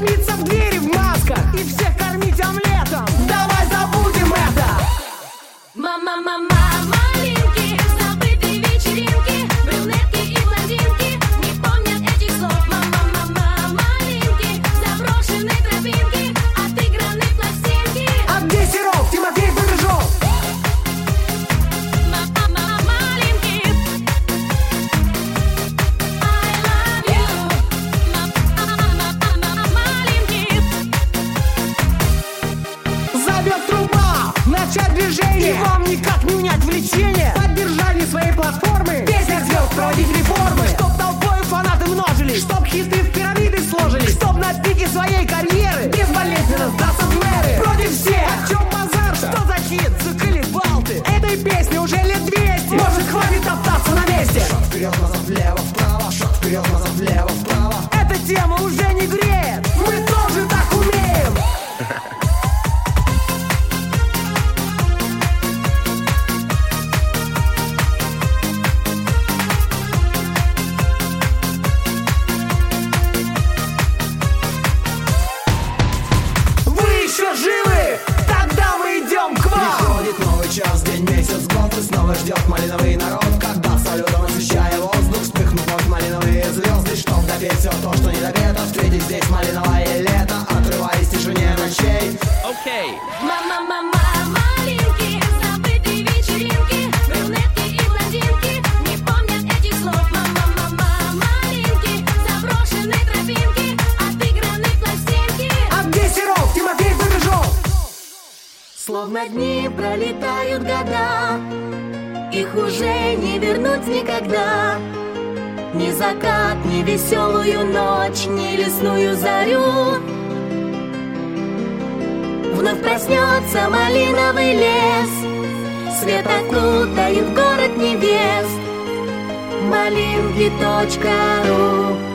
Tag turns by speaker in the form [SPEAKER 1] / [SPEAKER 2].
[SPEAKER 1] ломиться в двери в масках и всех кормить омлетом. Давай забудем это.
[SPEAKER 2] Мама, малинки, забытые вечеринки, брюнетки и блондинки не помнят этих слов. Мама, малинки, заброшенные тропинки, отыгранные пластинки.
[SPEAKER 1] А где Серов, Тимофей Побежов?
[SPEAKER 2] Мама, малинки, I love you. Мама, малинки.
[SPEAKER 1] Зовет труба, начать движение. И вам никак не унять влечение. Поддержание своей платформы, песня звезд проводить реформы. Чтоб толпой фанаты множились, чтоб хиты в пирамиды сложились, чтоб на пике своей карьеры безболезненно сдаться в мэры. Против всех, о чем базар, что за хит, заколебал ты. Этой песни уже лет 200, может хватит топтаться на месте.
[SPEAKER 3] Шаг вперед, назад, влево, вправо. Шаг вперед, назад, влево, вправо.
[SPEAKER 1] Эта тема уже не греет, мы тоже так умеем. Вы еще живы? Тогда мы идем к вам.
[SPEAKER 3] Приходит новый час, день, месяц, год, и снова ждет малиновый народ. Когда салютом освещая воздух, вспыхнут вновь малиновые звезды. Чтоб допеть все то, что не допето, встретить здесь малиновое лето, отрываясь в тишине ночей.
[SPEAKER 2] Мама, малинки, забытые вечеринки, брюнетки и блондинки не помнят этих слов. Мама, малинки, заброшенные тропинки, отыгранные пластинки.
[SPEAKER 1] А где Серов, Тимофей Побежов?
[SPEAKER 2] Словно дни пролетают года, их уже не вернуть никогда. Ни закат, ни веселую ночь, ни лесную зарю. Вновь проснется малиновый лес, свет окутает город невест. Малинки.ру